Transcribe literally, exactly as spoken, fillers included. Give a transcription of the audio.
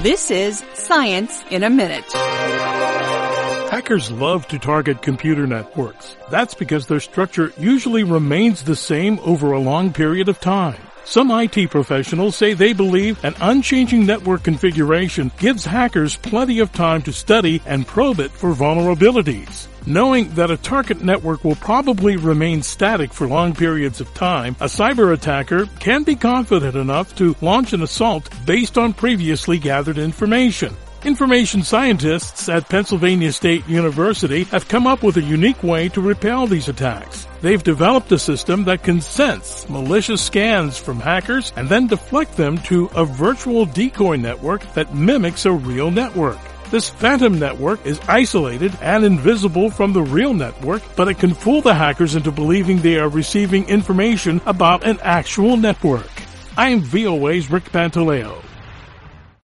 This is Science in a Minute. Hackers love to target computer networks. That's because their structure usually remains the same over a long period of time. Some I T professionals say they believe an unchanging network configuration gives hackers plenty of time to study and probe it for vulnerabilities. Knowing that a target network will probably remain static for long periods of time, a cyber attacker can be confident enough to launch an assault based on previously gathered information. Information scientists at Pennsylvania State University have come up with a unique way to repel these attacks. They've developed a system that can sense malicious scans from hackers and then deflect them to a virtual decoy network that mimics a real network. This phantom network is isolated and invisible from the real network, but it can fool the hackers into believing they are receiving information about an actual network. I'm V O A's Rick Pantaleo.